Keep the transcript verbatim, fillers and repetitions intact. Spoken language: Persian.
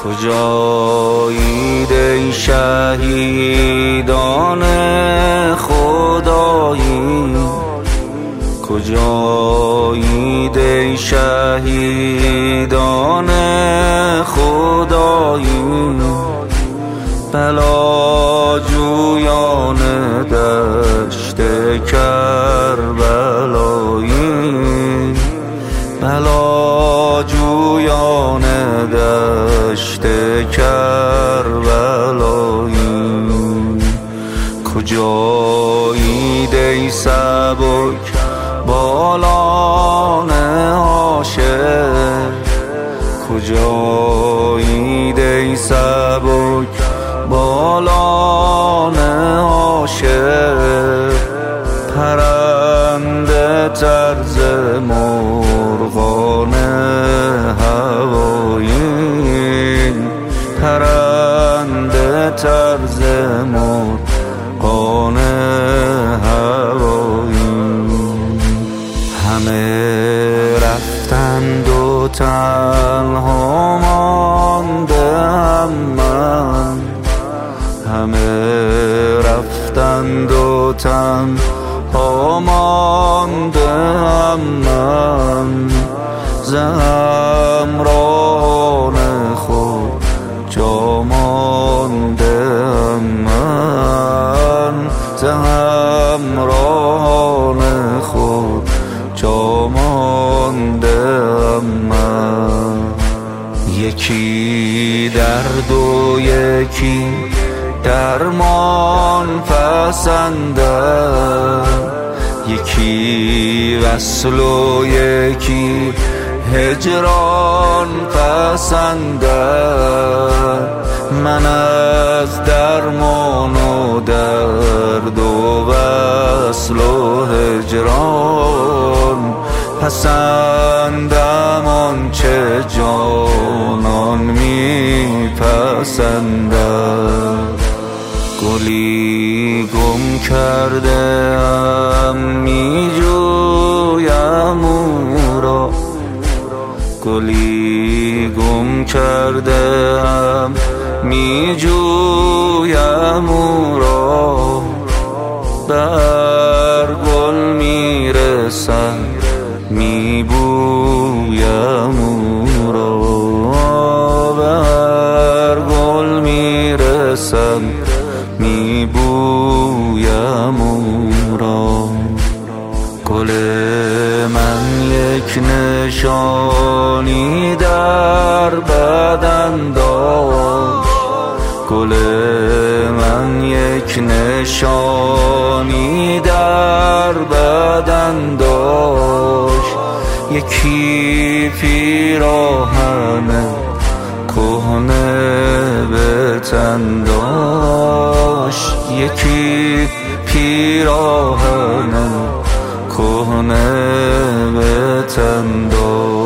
کجایید ای شهیدان خدایی، کجایید ای شهیدان خدایی، بلاجویان دشت کربلایی، بلاجویان دشت کربلایی. کجایید ای سبک بالان عاشق، کجایید ای سبک بالان عاشق، پرنده طرز مرغان هوایی، پرنده طرز مرغان هوایی. همه رفتند و تنها ماندم من، همه رفتند و تنها ماندم من، ز همراهان خود جا ماندم من، ز همراهان خود جا ماندم من. یکی درد و یکی درمان پسندم، یکی وصل و یکی هجران پسندم. من از درمان و درد و وصل و هجران پسندم آنچه جانان می پسندم. گلی گم کرده ام می جویم او را، گلی گم کرده ام می جویم او را، بر گل می رسم می بویم او را، بر گل می رسم می بویم او را. گل من یک نشانی در بدن داشت، گل من یک نشانی در بدن داشت، یکی پیراهن کهنه به تن داشت، یکی پیراهن کهنه به تن داشت.